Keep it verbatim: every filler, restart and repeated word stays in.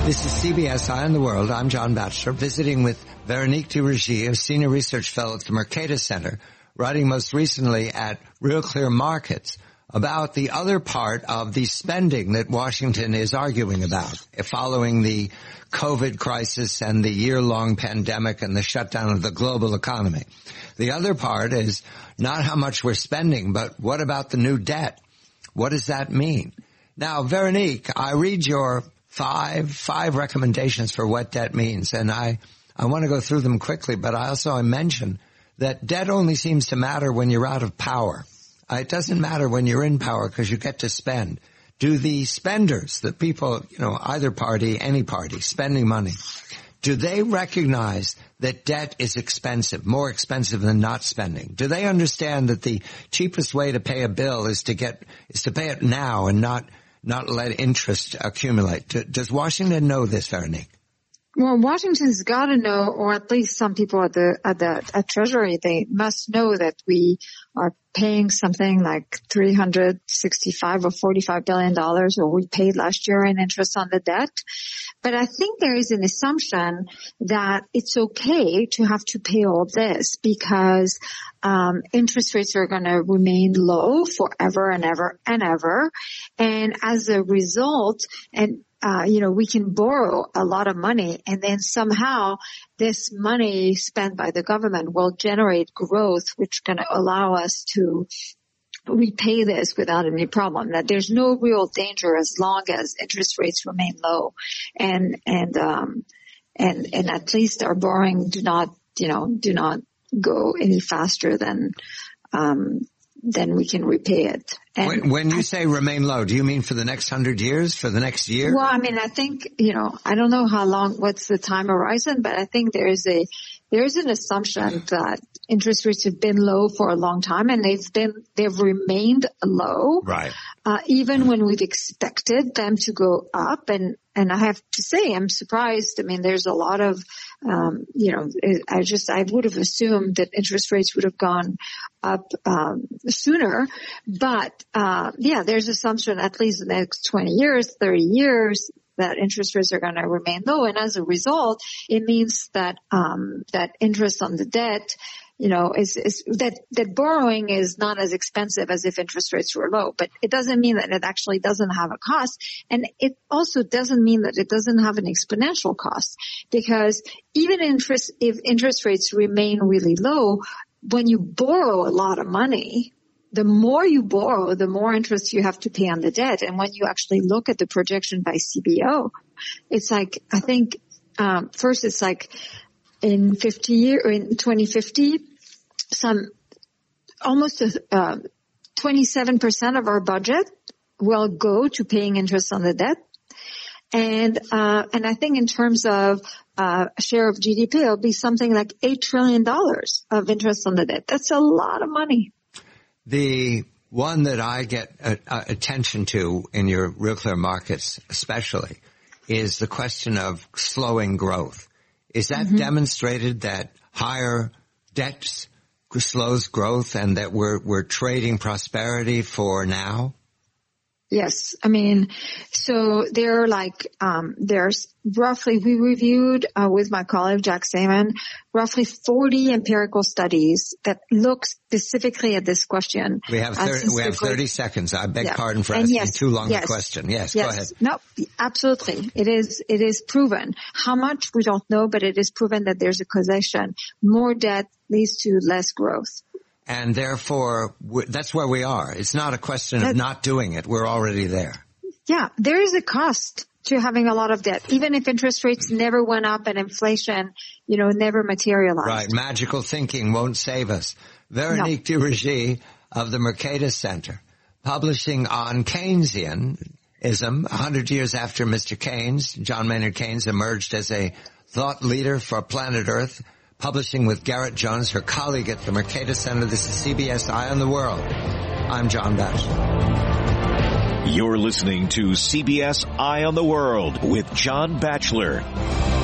This is C B S Eye on the World. I'm John Batchelor, visiting with Veronique Duvergy, a senior research fellow at the Mercatus Center, writing most recently at Real Clear Markets about the other part of the spending that Washington is arguing about following the COVID crisis and the year-long pandemic and the shutdown of the global economy. The other part is not how much we're spending, but what about the new debt? What does that mean? Now, Veronique, I read your five, five recommendations for what debt means, and I, I want to go through them quickly, but I also I mention that debt only seems to matter when you're out of power. Uh, it doesn't matter when you're in power because you get to spend. Do the spenders, the people, you know, either party, any party, spending money, do they recognize that debt is expensive, more expensive than not spending? Do they understand that the cheapest way to pay a bill is to get, is to pay it now and not, not let interest accumulate? Does Washington know this, Veronique? Well, Washington's got to know, or at least some people at the at the at Treasury, they must know that we are paying something like three hundred sixty-five or forty-five billion dollars, or we paid last year in interest on the debt. But I think there is an assumption that it's okay to have to pay all this because um interest rates are going to remain low forever and ever and ever, and as a result, and Uh, you know, we can borrow a lot of money, and then somehow this money spent by the government will generate growth, which is going to allow us to repay this without any problem. That there's no real danger as long as interest rates remain low, and and um and and at least our borrowing do not, you know, do not go any faster than um then we can repay it. And when, when you say remain low, do you mean for the next hundred years, for the next year? Well, I mean, I think, you know, I don't know how long, what's the time horizon, but I think there is a, there is an assumption that interest rates have been low for a long time, and they've been, they've remained low. Right. Uh, even when we've expected them to go up. And, and I have to say, I'm surprised. I mean, there's a lot of, um, you know, I just, I would have assumed that interest rates would have gone up, um, sooner. But, uh, yeah, there's assumption at least the next twenty years, thirty years, that interest rates are going to remain low. And as a result, it means that, um, that interest on the debt, you know, is, is that, that borrowing is not as expensive as if interest rates were low, but it doesn't mean that it actually doesn't have a cost. And it also doesn't mean that it doesn't have an exponential cost, because even interest, if interest rates remain really low, when you borrow a lot of money, the more you borrow, the more interest you have to pay on the debt. And when you actually look at the projection by C B O, it's like, I think, um, first it's like, in fifty year, or in twenty fifty, some almost uh, twenty-seven percent of our budget will go to paying interest on the debt, and uh, and I think in terms of uh, share of G D P, it'll be something like eight trillion dollars of interest on the debt. That's a lot of money. The one that I get uh, uh, attention to in your Real Clear Markets, especially, is the question of slowing growth. Is that mm-hmm. demonstrated that higher debts slows growth and that we're we're trading prosperity for now? Yes. I mean, so there are like, um, there's roughly, we reviewed, uh, with my colleague Jack Saman, roughly forty empirical studies that look specifically at this question. We have thirty, we have thirty seconds. I beg yeah. pardon for and asking yes, too long yes, a question. Yes, yes, go ahead. No, absolutely. It is, it is proven. How much we don't know, but it is proven that there's a causation. More debt leads to less growth. And therefore, that's where we are. It's not a question of not doing it. We're already there. Yeah, there is a cost to having a lot of debt, even if interest rates never went up and inflation, you know, never materialized. Right. Magical thinking won't save us. Veronique no. Duvergy of the Mercatus Center, publishing on Keynesianism, a hundred years after Mister Keynes, John Maynard Keynes, emerged as a thought leader for planet Earth, publishing with Garrett Jones, her colleague at the Mercatus Center. This is C B S Eye on the World. I'm John Batchelor. You're listening to C B S Eye on the World with John Batchelor.